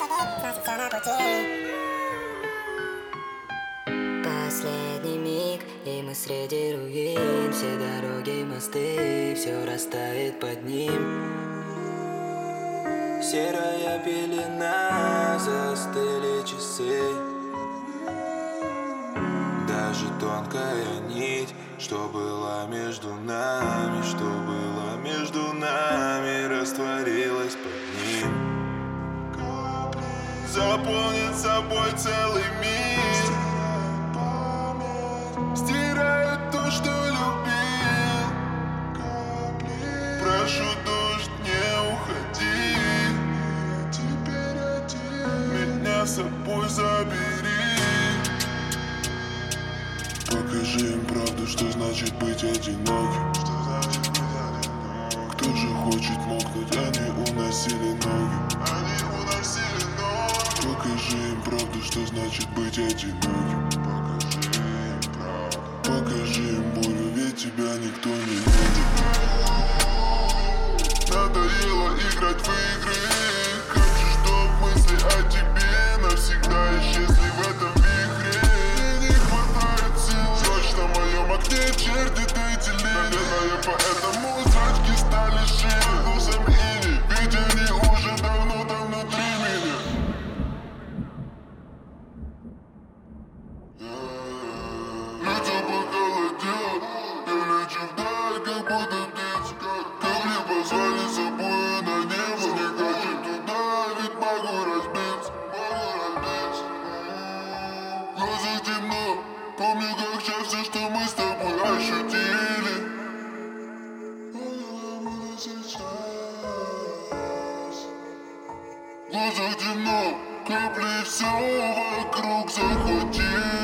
значит все на пути. Последний миг, и мы среди руин. Все дороги, мосты, все растает под ним. Серая пелена, застыли часы. Даже тонкая нить, что была между нами, что было между нами, растворилась под ним. Заполнит собой целый мир, стирает то, что любил. Прошу, дождь, не уходи, меня с собой забери. Покажи им правду, что значит быть одиноким. Кто же хочет мокнуть, они уносили ноги. Покажи им правду, что значит быть одиноким. Покажи им боль, ведь тебя никто не видит. Надоело играть в игры. Как же, чтоб мысли о тебе навсегда исчезли в этом вихре. Мне не хватает сил, срочно в моем окне черти третили. Наверное, поэтому зрачки стали шире. Вкусом ини, ведь они уже давно там внутри меня. Лицо похолодело, я лечу вдаль, как будто птица. Капли позвали с собой на небо. Не хочу туда, ведь могу разбиться. В глазах темно, помню, как сейчас все, что мы с тобой ощутили. В глазах темно, капли все вокруг захватили.